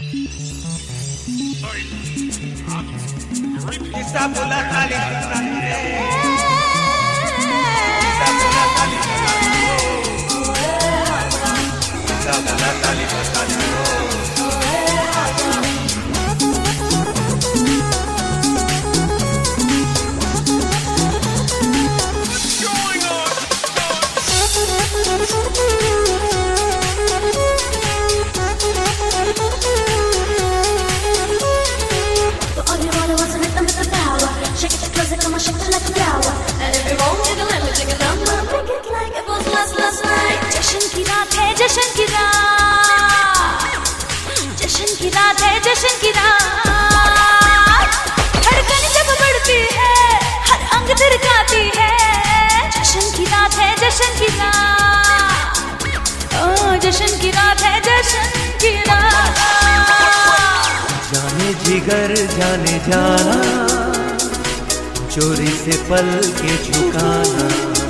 Kita bola tali kita bola tali kita bola tali जश्न की रात, जश्न की रात है, जश्न की रात। धड़कन जब बढ़ती है, हर अंग थिरकाती है। जश्न की रात है, जश्न की रात। ओ जश्न की रात है, जश्न की रात। जाने जिगर जाने जाना, चोरी से पल के झुकाना,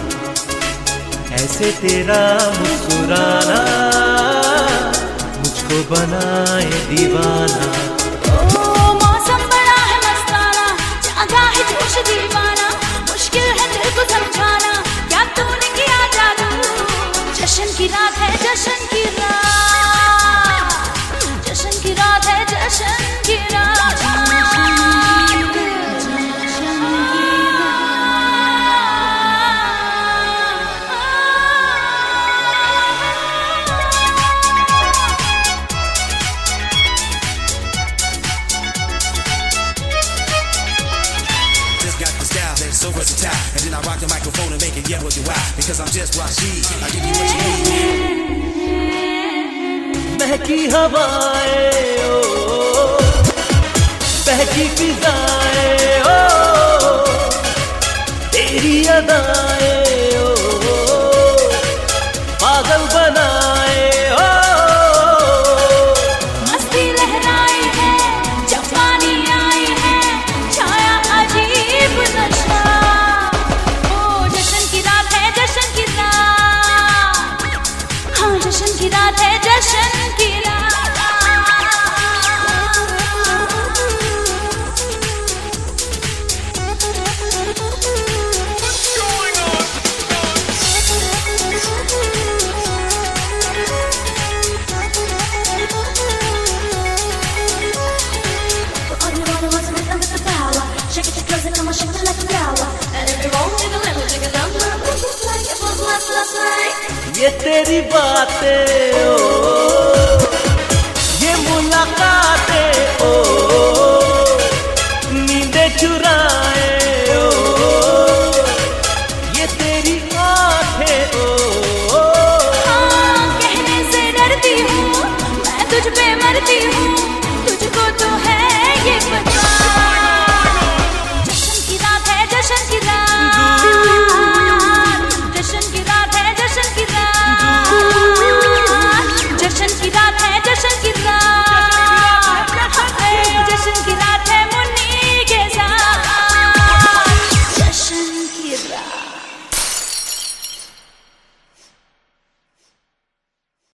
ऐसे तेरा मुस्कुराना मुझको बनाए दीवाना। ओ मौसम बड़ा है मस्ताना, जागा है जोश दीवाना, मुश्किल है दिल को समझाना, क्या तूने किया जादू। जश्न की रात है, जश्न की रात, जश्न की रात है, जश्न की रात। So versatile, and then I rock the microphone and make it yeah what you are, because I'm just what she, I give you what you need. महकी हवाएं ओ, बहकी फिजाएं ओ, तेरी अदाएं ओ, पागल बनाए ओ। मस्ती लहराई है, जवानी आई है, छाया अजीब नशा। जश्न की रात है, जश्न की रात। ये तेरी बातें ओ, ये मुलाकातें ओ, नींदें चुराए ओ, ये तेरी आंखें ओ। हाँ, कहने से डरती हूँ, मैं तुझ पे मरती हूँ।